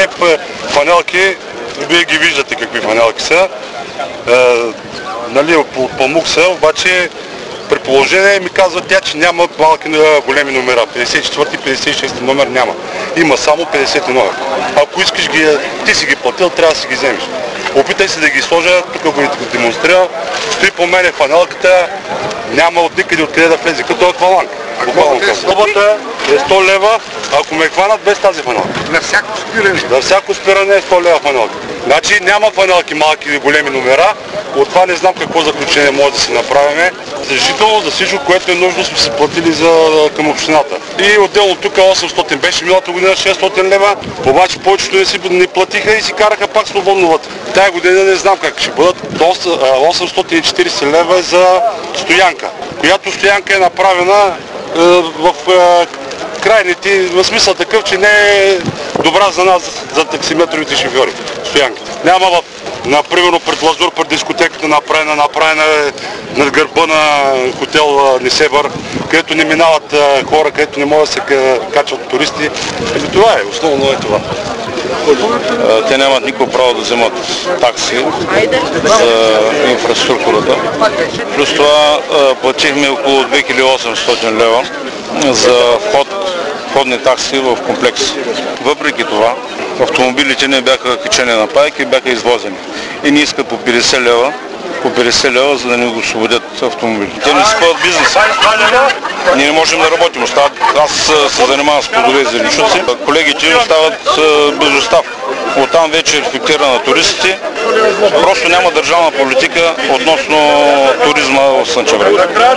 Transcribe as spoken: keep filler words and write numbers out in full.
Те фанелки, вие ги виждате какви фанелки са, е, нали, от памук са, обаче при положение ми казва тя, че няма малки големи номера. петдесет и четвърти, петдесет и шести номер няма. Има само петдесети номер. Ако искаш ги, ти си ги платил, трябва да си ги вземеш. Опитай се да ги сложа, тук го демонстрира, стои по мене фанелката, няма от никъде откъде да влезе, като акваланг. Глобата е сто лева, ако ме хванат без тази фанелка. На всяко спиране? На всяко спиране е сто лева фанелка. Значи няма фанелки малки или големи номера, от това не знам какво заключение може да си направим. Разрешително за всичко, което е нужно, сме се платили за, към общината. И отделно тук осемстотин беше миналата година, шестстотин лева, обаче повечето не си не платиха и си караха пак свободно вътре. Тая година не знам как ще бъдат. осемстотин и четиридесет лева е за стоянка, която стоянка е направена е, в е, крайните, в смисъл такъв, че не е добра за нас, за таксиметровите шофьори, стоянката. Няма в, например, пред Лазур, пред дискотеката направена, направена над гърба на хотел Несебър, където не минават хора, където не могат да се качват туристи. Ами това е, основно е това. Те нямат никакво право да вземат такси за инфраструктурата. Плюс това платихме около две хиляди и осемстотин лева за вход, входни такси в комплекс. Въпреки това, автомобилите не бяха качени на пайки и бяха извозени. И ни искат по петдесет лева, по петдесет лева, за да ни го освободят автомобили. Те не спъват бизнеса. Ние не можем да работим. Аз се занимавам с плодове и зеленчуци. Колегите остават без доставка. Оттам вече е рефлектира на туристите. Просто няма държавна политика относно туризма в Слънчев бряг.